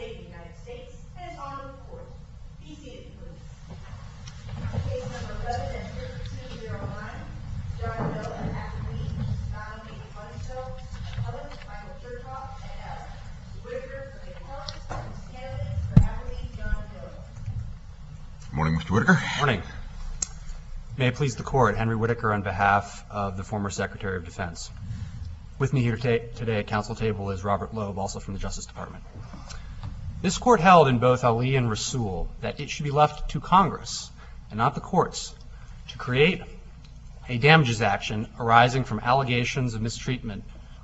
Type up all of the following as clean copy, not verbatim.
state of the United States and his honorable court. Be seated, please. Case number 11-5209, John Doe and Appellee, Donald A. Huntsville, appellant Michael Chertoff, et al. Whitaker for the appellant, Ms. Kennedy for Appellee John Doe. Good morning, Mr. Whitaker. Morning. May it please the Court, Henry Whitaker on behalf of the former Secretary of Defense. With me here today at council table is Robert Loeb, also from the Justice Department. This Court held in both Ali and Rasul that it should be left to Congress and not the courts to create a damages action arising from allegations of mistreatment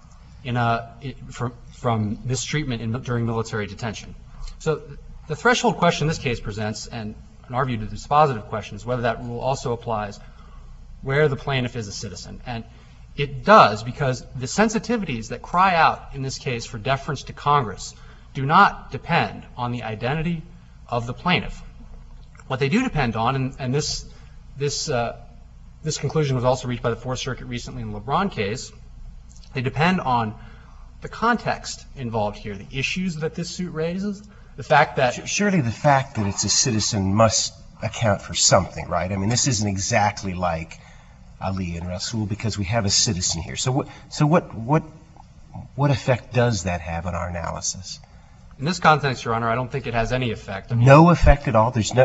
from mistreatment during military detention. So the threshold question this case presents, and in our view the dispositive question, is whether that rule also applies where the plaintiff is a citizen. And it does, because the sensitivities that cry out in this case for deference to Congress do not depend on the identity of the plaintiff. What they do depend on, and this conclusion was also reached by the Fourth Circuit recently in the LeBron case, they depend on the context involved here, the issues that this suit raises, the fact that... Surely the fact that it's a citizen must account for something, right? I mean, this isn't exactly like Ali and Rasul because we have a citizen here. So what effect does that have on our analysis? In this context, Your Honor, I don't think it has any effect. No effect at all? There's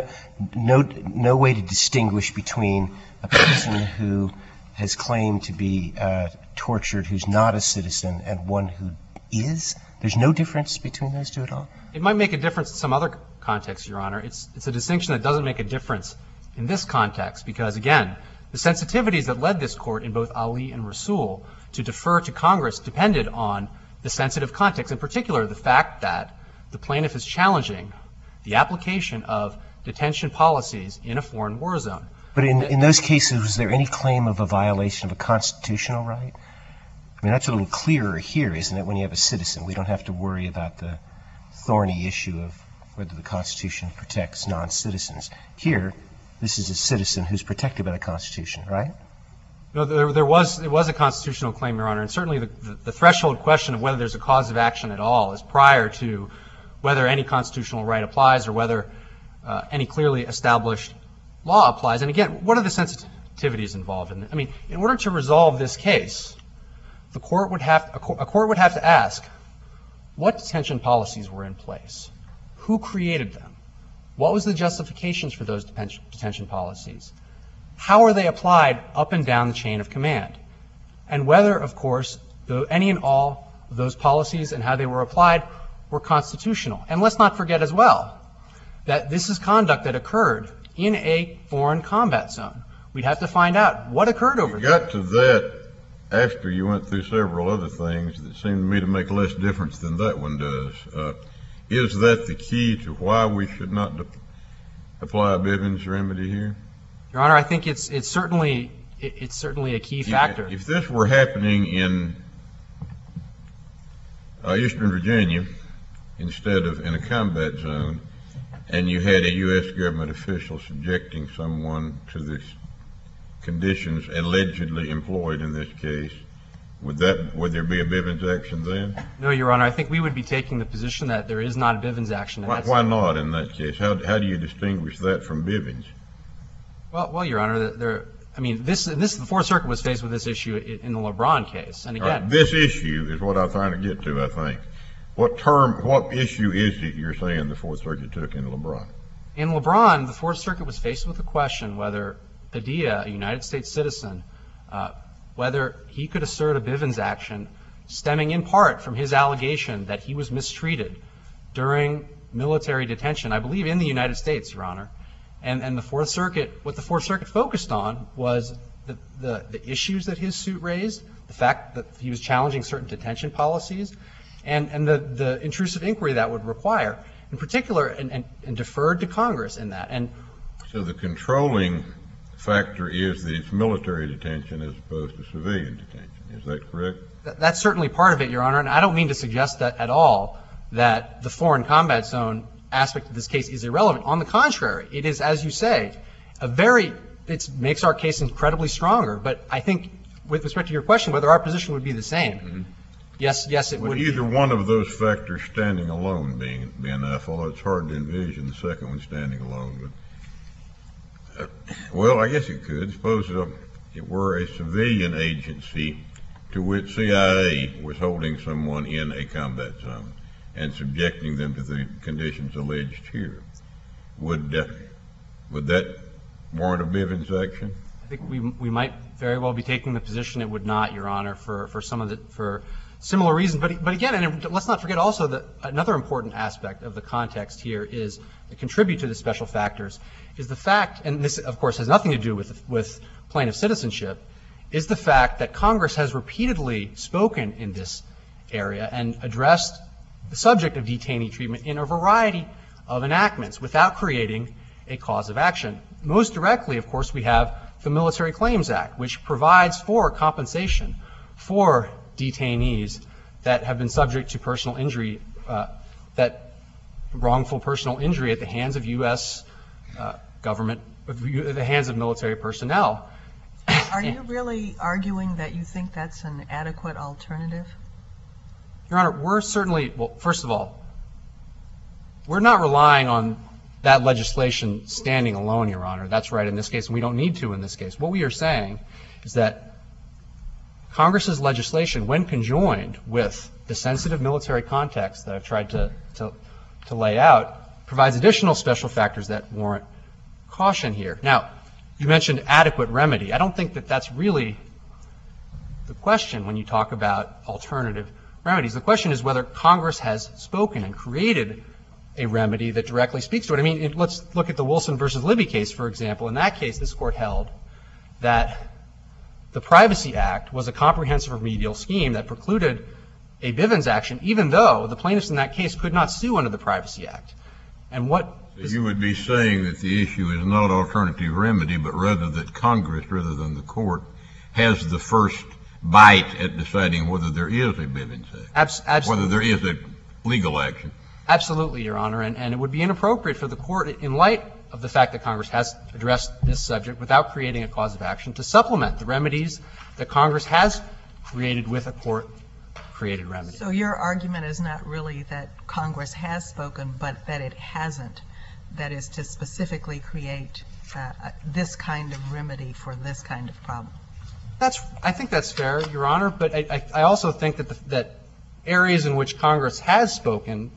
no way to distinguish between a person who has claimed to be tortured who's not a citizen and one who is? There's no difference between those two at all? It might make a difference in some other context, Your Honor. It's a distinction that doesn't make a difference in this context because, again, the sensitivities that led this Court in both Ali and Rasul to defer to Congress depended on the sensitive context, in particular the fact that the plaintiff is challenging the application of detention policies in a foreign war zone. But in those cases, was there any claim of a violation of a constitutional right? I mean, that's a little clearer here, isn't it, when you have a citizen? We don't have to worry about the thorny issue of whether the Constitution protects non-citizens. Here, this is a citizen who's protected by the Constitution, right? No, it was a constitutional claim, Your Honor, and certainly the threshold question of whether there's a cause of action at all is prior to whether any constitutional right applies or whether any clearly established law applies. And again, what are the sensitivities involved in it? I mean, in order to resolve this case, a court would have to ask what detention policies were in place, who created them, what was the justifications for those detention policies, how are they applied up and down the chain of command, and whether, of course, any and all of those policies and how they were applied were constitutional. And let's not forget as well that this is conduct that occurred in a foreign combat zone. We'd have to find out what occurred over there. You got to that after you went through several other things that seem to me to make less difference than that one does. Is that the key to why we should not apply a Bivens remedy here? Your Honor, I think it's certainly a key factor. If this were happening in Eastern Virginia instead of in a combat zone, and you had a U.S. government official subjecting someone to the conditions allegedly employed in this case, would there be a Bivens action then? No, Your Honor. I think we would be taking the position that there is not a Bivens action. Why not in that case? How do you distinguish that from Bivens? Well, Your Honor, the Fourth Circuit was faced with this issue in the LeBron case, and again, this issue is what I'm trying to get to. I think. What issue is it you're saying the Fourth Circuit took in LeBron? In LeBron, the Fourth Circuit was faced with the question whether Padilla, a United States citizen, whether he could assert a Bivens action stemming in part from his allegation that he was mistreated during military detention, I believe in the United States, Your Honor. And the Fourth Circuit, what the Fourth Circuit focused on was the issues that his suit raised, the fact that he was challenging certain detention policies, and the intrusive inquiry that would require, in particular, and deferred to Congress in that. And so the controlling factor is that it's military detention as opposed to civilian detention. Is that correct? That's certainly part of it, Your Honor, and I don't mean to suggest that at all that the foreign combat zone aspect of this case is irrelevant. On the contrary, it is, as you say, it makes our case incredibly stronger. But I think, with respect to your question, whether our position would be the same, Yes, it Would would either be. one of those factors standing alone be enough, although it's hard to envision the second one standing alone. But, well, I guess it could. Suppose it were a civilian agency to which CIA was holding someone in a combat zone and subjecting them to the conditions alleged here. Would that warrant a Bivens action? I think we might very well be taking the position it would not, Your Honor, for similar reasons. But again, and let's not forget also that another important aspect of the context here is to contribute to the special factors is the fact, and this of course has nothing to do with plaintiff citizenship, is the fact that Congress has repeatedly spoken in this area and addressed the subject of detainee treatment in a variety of enactments without creating a cause of action. Most directly, of course, we have the Military Claims Act, which provides for compensation for detainees that have been subject to personal injury, that wrongful personal injury at the hands of U.S. Government, at the hands of military personnel. Are you really arguing that you think that's an adequate alternative? Your Honor, we're certainly, well, first of all, we're not relying on that legislation standing alone, Your Honor. That's right in this case, and we don't need to in this case. What we are saying is that Congress's legislation, when conjoined with the sensitive military context that I've tried to lay out, provides additional special factors that warrant caution here. Now, you mentioned adequate remedy. I don't think that that's really the question when you talk about alternative remedies. The question is whether Congress has spoken and created a remedy that directly speaks to it. I mean, let's look at the Wilson versus Libby case, for example. In that case, this Court held that the Privacy Act was a comprehensive remedial scheme that precluded a Bivens action, even though the plaintiffs in that case could not sue under the Privacy Act. And what you would be saying that the issue is not alternative remedy, but rather that Congress, rather than the Court, has the first bite at deciding whether there is a Bivens act, whether there is a legal action. Absolutely, Your Honor, and it would be inappropriate for the Court, in light of the fact that Congress has addressed this subject without creating a cause of action, to supplement the remedies that Congress has created with a court-created remedy. So your argument is not really that Congress has spoken, but that it hasn't. That is, to specifically create this kind of remedy for this kind of problem. I think that's fair, Your Honor, but I also think that areas in which Congress has spoken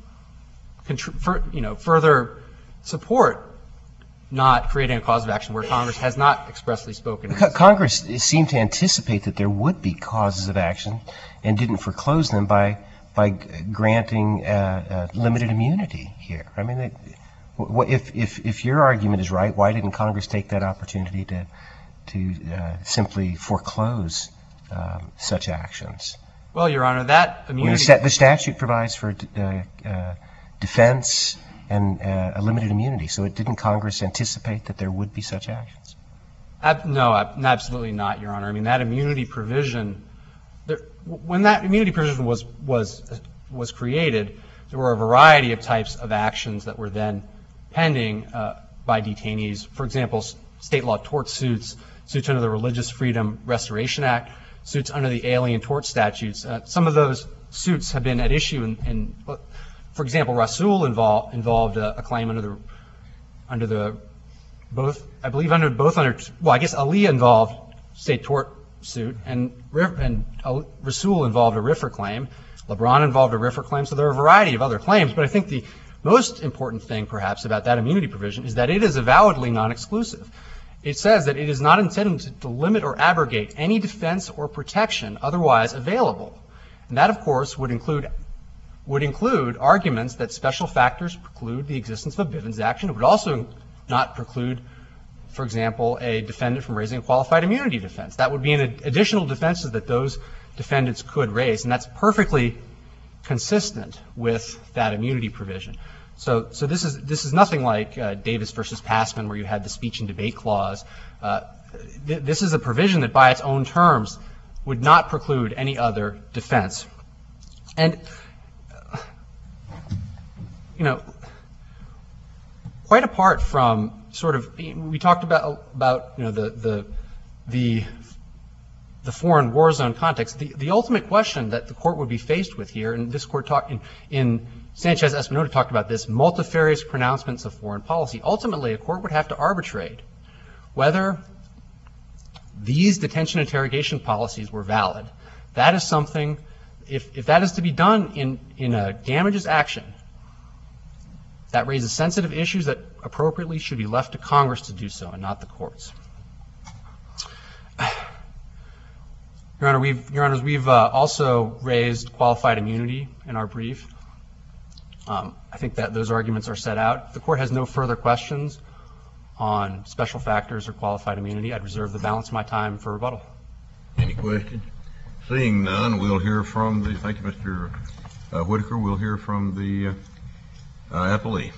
further support not creating a cause of action where Congress has not expressly spoken. Congress seemed to anticipate that there would be causes of action and didn't foreclose them by granting limited immunity here. I mean, if your argument is right, why didn't Congress take that opportunity to simply foreclose such actions? Well, Your Honor, that immunity... The statute provides for defense and a limited immunity. So didn't Congress anticipate that there would be such actions? No, absolutely not, Your Honor. I mean, that immunity provision, when that immunity provision was created, there were a variety of types of actions that were then pending by detainees. For example, state law tort suits under the Religious Freedom Restoration Act, suits under the Alien Tort Statutes. Some of those suits have been at issue in for example, Rasul involved a claim under the both, I believe well, I guess Ali involved state tort suit and Rasul involved a RFRA claim. LeBron involved a RFRA claim. So there are a variety of other claims. But I think the most important thing, perhaps, about that immunity provision is that it is avowedly non-exclusive. It says that it is not intended to limit or abrogate any defense or protection otherwise available. And that, of course, would include arguments that special factors preclude the existence of a Bivens action. It would also not preclude, for example, a defendant from raising a qualified immunity defense. That would be an additional defenses that those defendants could raise, and that's perfectly consistent with that immunity provision. So this is nothing like Davis versus Passman, where you had the speech and debate clause. This is a provision that, by its own terms, would not preclude any other defense. And quite apart from sort of, we talked about the the foreign war zone context, the ultimate question that the court would be faced with here, and this court talked in Sanchez-Espinosa talked about this, multifarious pronouncements of foreign policy. Ultimately, a court would have to arbitrate whether these detention interrogation policies were valid. That is something, if that is to be done in a damages action, that raises sensitive issues that appropriately should be left to Congress to do so and not the courts. Your Honors, we've also raised qualified immunity in our brief. I think that those arguments are set out. If the court has no further questions on special factors or qualified immunity, I'd reserve the balance of my time for rebuttal. Any questions? Seeing none, we'll hear from the, thank you, Mr. Whitaker, we'll hear from the appellee.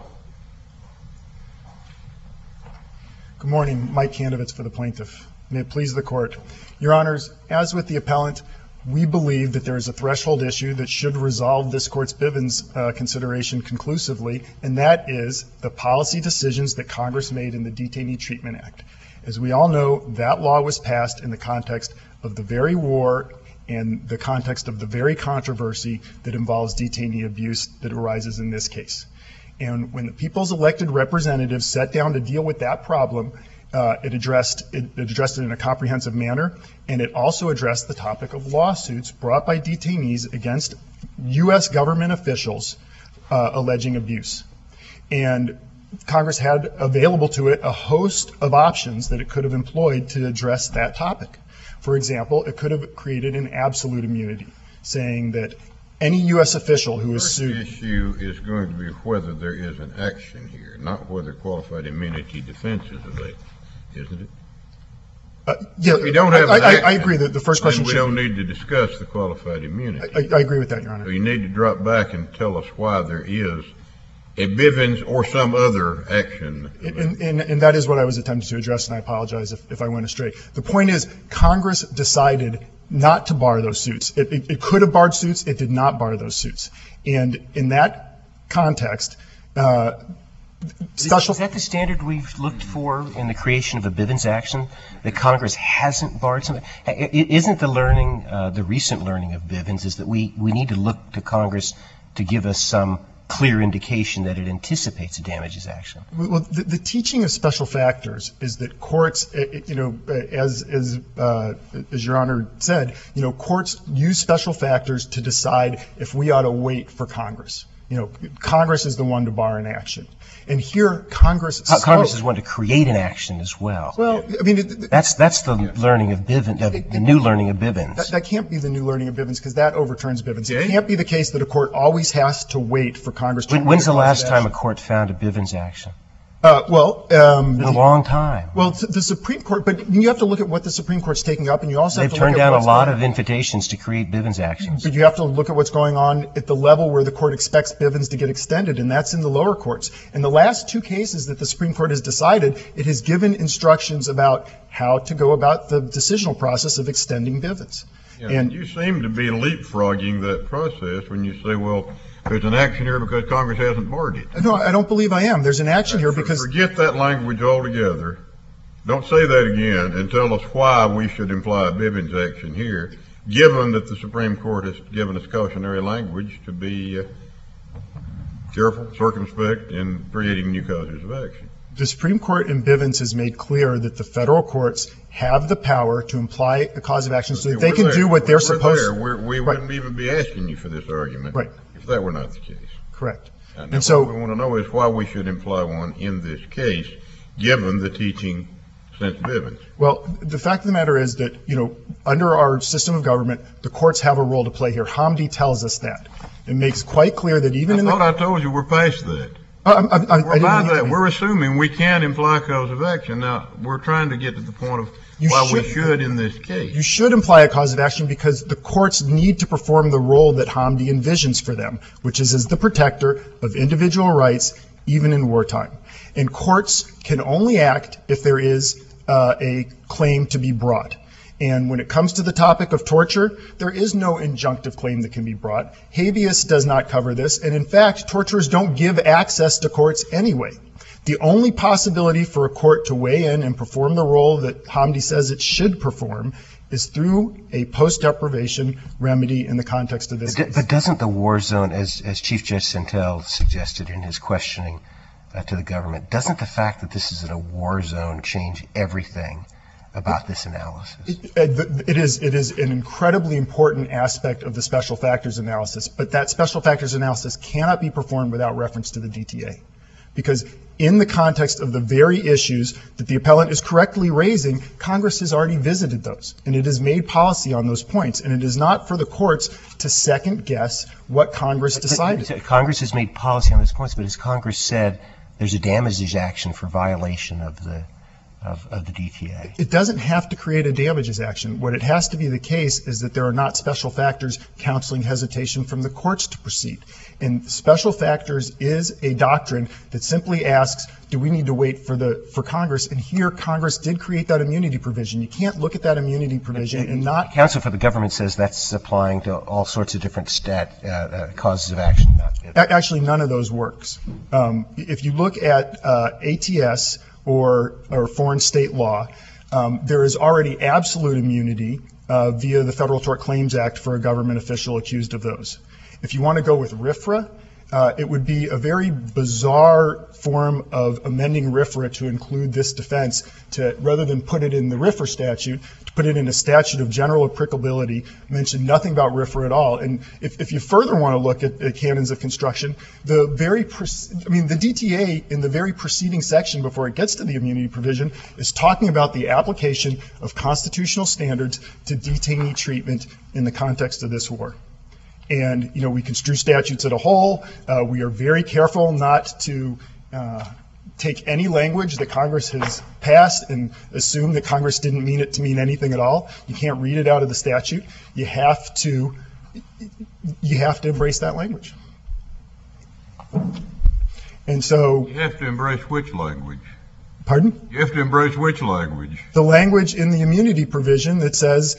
Good morning. Mike Kandovitz for the plaintiff. May it please the court. Your Honors, as with the appellant, we believe that there is a threshold issue that should resolve this court's Bivens consideration conclusively, and that is the policy decisions that Congress made in the Detainee Treatment Act. As we all know, that law was passed in the context of the very war and the context of the very controversy that involves detainee abuse that arises in this case. And when the people's elected representatives sat down to deal with that problem, it addressed it in a comprehensive manner, and it also addressed the topic of lawsuits brought by detainees against U.S. government officials alleging abuse. And Congress had available to it a host of options that it could have employed to address that topic. For example, it could have created an absolute immunity, saying that any U.S. official who is sued. The issue is going to be whether there is an action here, not whether qualified immunity defense is available, isn't it? Yeah, if we don't have an action, I agree that the first question we don't need to discuss the qualified immunity. I agree with that, Your Honor. So you need to drop back and tell us why there is a Bivens or some other action. And that is what I was attempting to address, and I apologize if I went astray. The point is, Congress decided not to bar those suits. It could have barred suits. It did not bar those suits. And in that context, special... Is that the standard we've looked for in the creation of a Bivens action, that Congress hasn't barred something? Isn't the recent learning of Bivens is that we need to look to Congress to give us some clear indication that it anticipates a damages action? Well, the teaching of special factors is that courts, as Your Honor said, courts use special factors to decide if we ought to wait for Congress. Congress is the one to bar an action. And here, Congress is one to create an action as well. Well, I mean... That's the learning of Bivens, the new learning of Bivens. That can't be the new learning of Bivens, because that overturns Bivens. It can't be the case that a court always has to wait for Congress to... When's the last time a court found a Bivens action? It's been a long time. Well, the Supreme Court, but you have to look at what the Supreme Court's taking up, and you also have to look at... They've turned down a lot of invitations to create Bivens actions. But you have to look at what's going on at the level where the court expects Bivens to get extended, and that's in the lower courts. In the last two cases that the Supreme Court has decided, it has given instructions about how to go about the decisional process of extending Bivens. Yeah, and you seem to be leapfrogging that process when you say, well, there's an action here because Congress hasn't barred it. No, I don't believe I am. There's an action here because... Forget that language altogether. Don't say that again and tell us why we should imply a Bivens action here, given that the Supreme Court has given us cautionary language to be careful, circumspect in creating new causes of action. The Supreme Court in Bivens has made clear that the federal courts have the power to imply a cause of action so that they can do what they're supposed to. We wouldn't even be asking you for this argument if that were not the case. Correct. And so what we want to know is why we should imply one in this case, given the teaching since Bivens. Well, the fact of the matter is that, under our system of government, the courts have a role to play here. Hamdi tells us that. It makes quite clear that even I told you we're past that. We're assuming we can imply cause of action. Now, we're trying to get to the point of why we should in this case. You should imply a cause of action because the courts need to perform the role that Hamdi envisions for them, which is as the protector of individual rights, even in wartime. And courts can only act if there is a claim to be brought. And when it comes to the topic of torture, there is no injunctive claim that can be brought. Habeas does not cover this. And in fact, torturers don't give access to courts anyway. The only possibility for a court to weigh in and perform the role that Hamdi says it should perform is through a post-deprivation remedy in the context of this case. But doesn't the war zone, as Chief Judge Santel suggested in his questioning to the government, doesn't the fact that this is in a war zone change everything about this analysis? It is an incredibly important aspect of the special factors analysis, but that special factors analysis cannot be performed without reference to the DTA. Because in the context of the very issues that the appellant is correctly raising, Congress has already visited those, and it has made policy on those points, and it is not for the courts to second-guess what Congress decided. Congress has made policy on those points, but as Congress said, there's a damages action for violation of the DTA. It doesn't have to create a damages action. What it has to be the case is that there are not special factors counseling hesitation from the courts to proceed. And special factors is a doctrine that simply asks, do we need to wait for Congress? And here, Congress did create that immunity provision. You can't look at that immunity provision and not... Counsel for the government says that's applying to all sorts of different causes of action. Actually, none of those works. If you look at ATS or foreign state law, there is already absolute immunity via the Federal Tort Claims Act for a government official accused of those. If you want to go with RFRA, it would be a very bizarre form of amending RFRA to include this defense, to rather than put it in the RFRA statute, to put it in a statute of general applicability, mention nothing about RFRA at all. And if you further want to look at canons of construction, the DTA in the very preceding section before it gets to the immunity provision is talking about the application of constitutional standards to detainee treatment in the context of this war. And, we construe statutes as a whole. We are very careful not to take any language that Congress has passed and assume that Congress didn't mean it to mean anything at all. You can't read it out of the statute. You have to embrace that language. And so... You have to embrace which language? Pardon? You have to embrace which language? The language in the immunity provision that says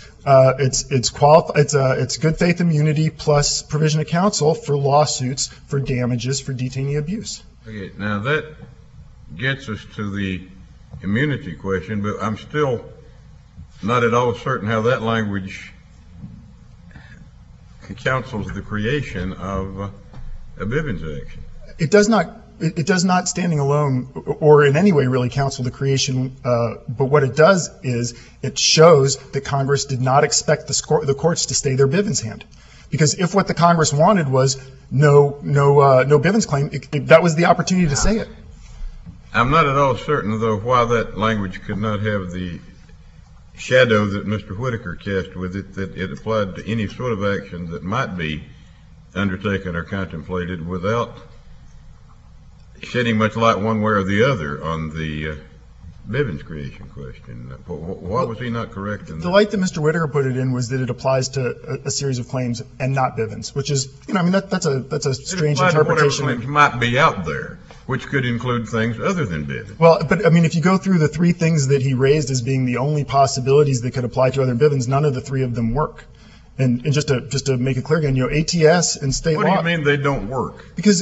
it's good faith immunity plus provision of counsel for lawsuits for damages for detainee abuse. Okay, now that gets us to the immunity question, but I'm still not at all certain how that language counsels the creation of a Bivens action. It does not standing alone or in any way really counsel the creation, but what it does is it shows that Congress did not expect the courts to stay their Bivens hand. Because if what the Congress wanted was no Bivens claim, that was the opportunity to say it. I'm not at all certain, though, why that language could not have the shadow that Mr. Whitaker cast with it, that it applied to any sort of action that might be undertaken or contemplated without shedding much light one way or the other on the Bivens creation question. Why was he not correct in that? The light that Mr. Whitaker put it in was that it applies to a series of claims and not Bivens, which is, that's a strange interpretation. Whatever claims might be out there, which could include things other than Bivens. Well, but if you go through the three things that he raised as being the only possibilities that could apply to other Bivens, none of the three of them work. And just to make it clear again, ATS and state law. What do you mean they don't work? Because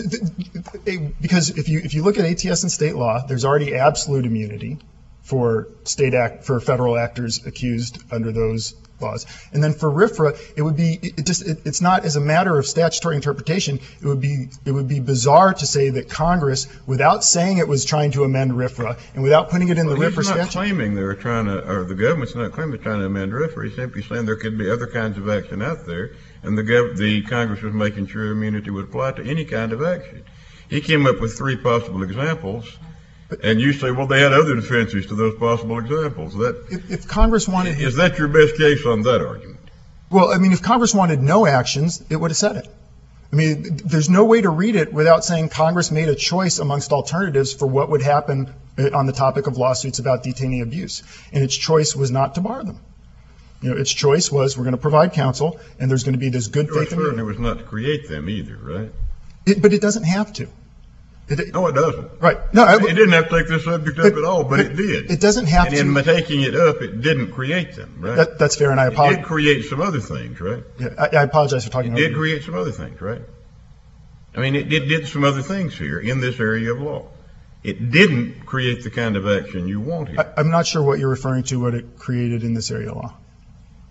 if you look at ATS and state law, there's already absolute immunity for federal actors accused under those laws. And then for RFRA, it's not as a matter of statutory interpretation. It would be bizarre to say that Congress, without saying it was trying to amend RFRA and without putting it in the RFRA statute. He's not claiming they were trying to, or the government's not claiming they're trying to amend RFRA. He's simply saying there could be other kinds of action out there, and the Congress was making sure immunity would apply to any kind of action. He came up with three possible examples. And you say, well, they had other defenses to those possible examples. If Congress wanted... Is that your best case on that argument? Well, if Congress wanted no actions, it would have said it. There's no way to read it without saying Congress made a choice amongst alternatives for what would happen on the topic of lawsuits about detainee abuse. And its choice was not to bar them. Its choice was we're going to provide counsel, and there's going to be this good faith immunity. Certainly was not to create them either, right? But it doesn't have to. No, it doesn't. Right. No, it didn't have to take this subject up at all, but it did. It doesn't have to. And in taking it up, it didn't create them, right? That's fair, and I apologize. It did create some other things, right? Yeah, I apologize for talking over you. It did create some other things, right? It did some other things here in this area of law. It didn't create the kind of action you want here. I'm not sure what you're referring to, what it created in this area of law.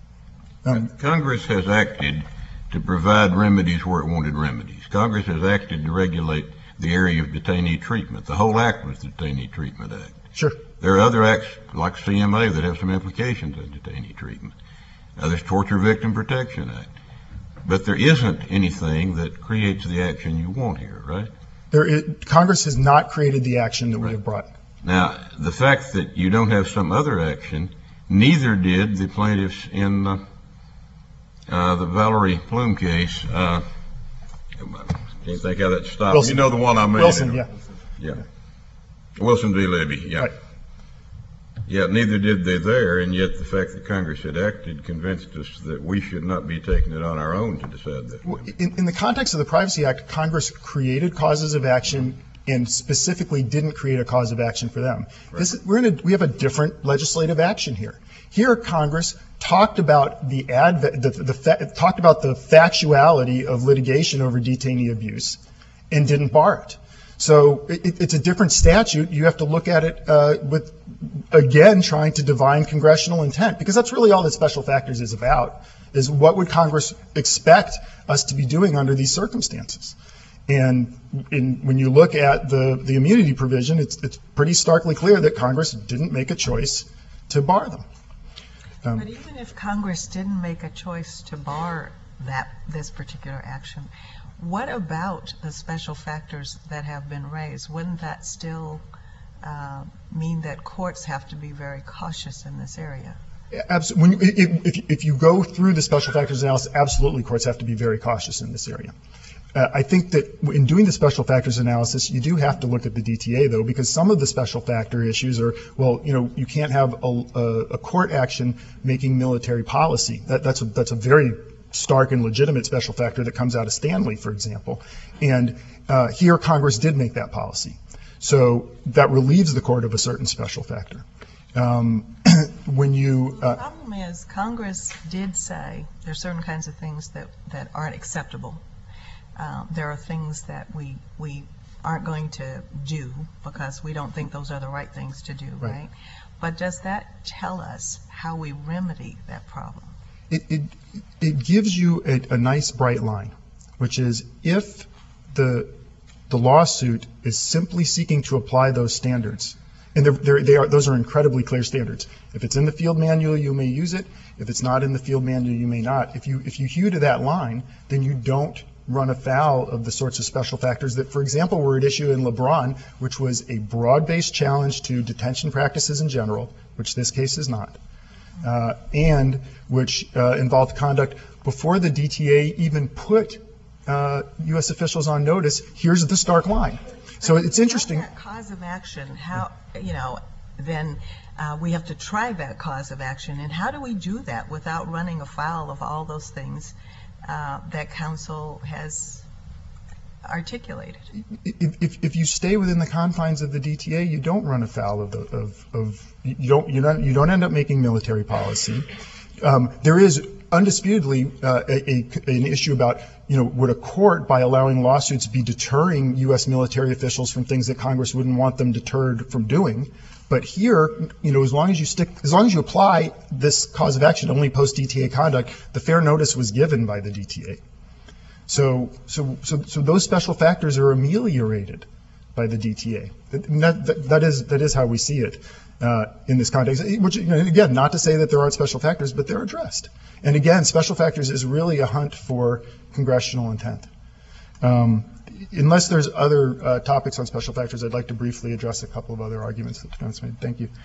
Congress has acted to provide remedies where it wanted remedies. Congress has acted to regulate the area of detainee treatment. The whole act was the Detainee Treatment Act. Sure. There are other acts like CMA that have some implications of detainee treatment. There's Torture Victim Protection Act. But there isn't anything that creates the action you want here, right? Congress has not created the action that we have brought. Now, the fact that you don't have some other action, neither did the plaintiffs in the Valerie Plume case. Can't think how that stopped. Wilson. You know the one I made. Wilson, yeah. Yeah. Wilson v. Libby, yeah. Right. Yeah, neither did they there, and yet the fact that Congress had acted convinced us that we should not be taking it on our own to decide that. In the context of the Privacy Act, Congress created causes of action and specifically didn't create a cause of action for them. Right. We have a different legislative action here. Here, Congress talked about the factuality of litigation over detainee abuse and didn't bar it. So it's a different statute. You have to look at it with, again, trying to divine congressional intent, because that's really all that special factors is about, is what would Congress expect us to be doing under these circumstances. And when you look at the immunity provision, it's pretty starkly clear that Congress didn't make a choice to bar them. But even if Congress didn't make a choice to bar this particular action, what about the special factors that have been raised? Wouldn't that still mean that courts have to be very cautious in this area? Absolutely. If you go through the special factors analysis, absolutely courts have to be very cautious in this area. I think that in doing the special factors analysis, you do have to look at the DTA, though, because some of the special factor issues are, well, you can't have a court action making military policy. That's a very stark and legitimate special factor that comes out of Stanley, for example. And here Congress did make that policy. So that relieves the court of a certain special factor. The problem is Congress did say there are certain kinds of things that aren't acceptable. There are things that we aren't going to do because we don't think those are the right things to do, right? But does that tell us how we remedy that problem? It gives you a nice bright line, which is if the lawsuit is simply seeking to apply those standards, and those are incredibly clear standards. If it's in the field manual, you may use it. If it's not in the field manual, you may not. If you hew to that line, then you don't run afoul of the sorts of special factors that, for example, were at issue in LeBron, which was a broad-based challenge to detention practices in general, which this case is not, and which involved conduct before the DTA even put U.S. officials on notice. Here's the stark line. So it's interesting. That cause of action, then we have to try that cause of action. And how do we do that without running afoul of all those things that counsel has articulated? If you stay within the confines of the DTA, you don't run afoul of you don't end up making military policy. There is undisputedly an issue about, would a court, by allowing lawsuits, be deterring U.S. military officials from things that Congress wouldn't want them deterred from doing? But here, as long as you apply this cause of action only post-DTA conduct, the fair notice was given by the DTA. So those special factors are ameliorated by the DTA. That is how we see it in this context. Which, again, not to say that there aren't special factors, but they're addressed. And again, special factors is really a hunt for congressional intent. Unless there's other topics on special factors, I'd like to briefly address a couple of other arguments that the defense made. Thank you.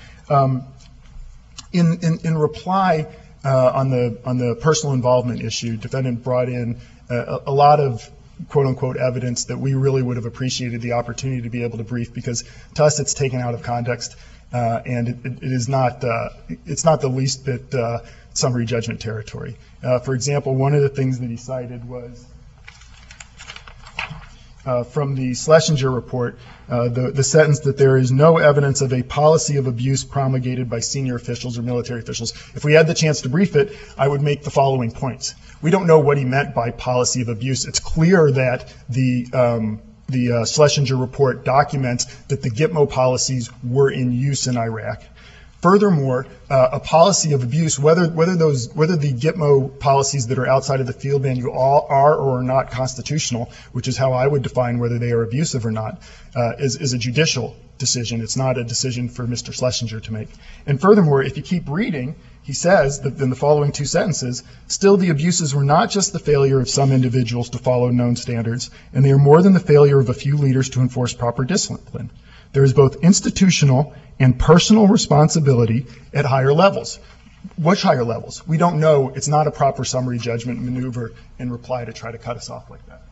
In reply on the personal involvement issue, defendant brought in a lot of quote unquote evidence that we really would have appreciated the opportunity to be able to brief, because to us it's taken out of context and it is not it's not the least bit summary judgment territory. For example, one of the things that he cited was from the Schlesinger report, the sentence that there is no evidence of a policy of abuse promulgated by senior officials or military officials. If we had the chance to brief it, I would make the following points. We don't know what he meant by policy of abuse. It's clear that the Schlesinger report documents that the Gitmo policies were in use in Iraq. Furthermore, a policy of abuse, whether the Gitmo policies that are outside of the field manual are or are not constitutional, which is how I would define whether they are abusive or not, is a judicial decision. It's not a decision for Mr. Schlesinger to make. And furthermore, if you keep reading, he says that in the following two sentences, still the abuses were not just the failure of some individuals to follow known standards, and they are more than the failure of a few leaders to enforce proper discipline. There is both institutional and personal responsibility at higher levels. Which higher levels? We don't know. It's not a proper summary judgment maneuver in reply to try to cut us off like that.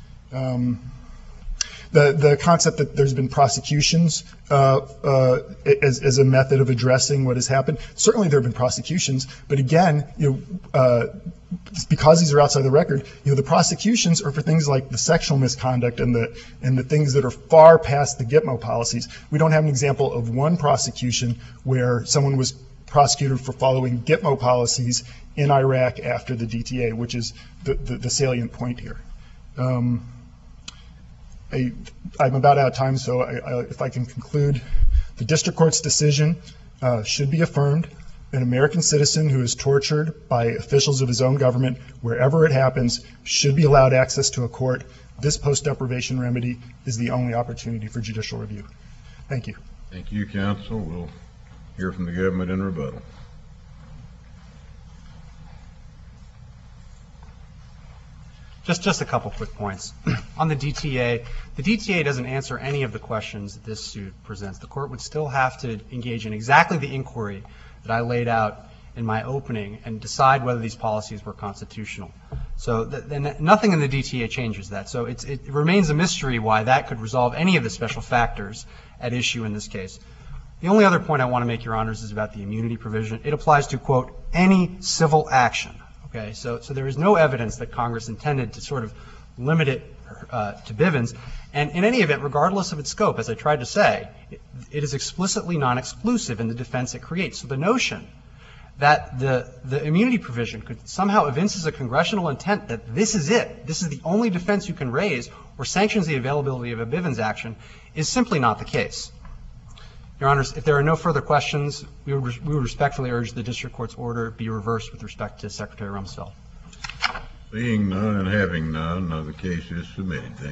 The concept that there's been prosecutions as a method of addressing what has happened, certainly there have been prosecutions, but again, because these are outside the record, the prosecutions are for things like the sexual misconduct and the things that are far past the Gitmo policies. We don't have an example of one prosecution where someone was prosecuted for following Gitmo policies in Iraq after the DTA, which is the salient point here. I'm about out of time, so if I can conclude, the district court's decision should be affirmed. An American citizen who is tortured by officials of his own government, wherever it happens, should be allowed access to a court. This post-deprivation remedy is the only opportunity for judicial review. Thank you. Thank you, counsel. We'll hear from the government in rebuttal. Just a couple quick points. On the DTA doesn't answer any of the questions that this suit presents. The court would still have to engage in exactly the inquiry that I laid out in my opening and decide whether these policies were constitutional. So then nothing in the DTA changes that. So it remains a mystery why that could resolve any of the special factors at issue in this case. The only other point I want to make, Your Honors, is about the immunity provision. It applies to, quote, any civil action. Okay, so there is no evidence that Congress intended to sort of limit it to Bivens. And in any event, regardless of its scope, as I tried to say, it is explicitly non-exclusive in the defense it creates. So the notion that the immunity provision could somehow evinces a congressional intent that this is it, this is the only defense you can raise or sanctions the availability of a Bivens action is simply not the case. Your Honors, if there are no further questions, we would respectfully urge the district court's order be reversed with respect to Secretary Rumsfeld. Seeing none and having none, the case is submitted.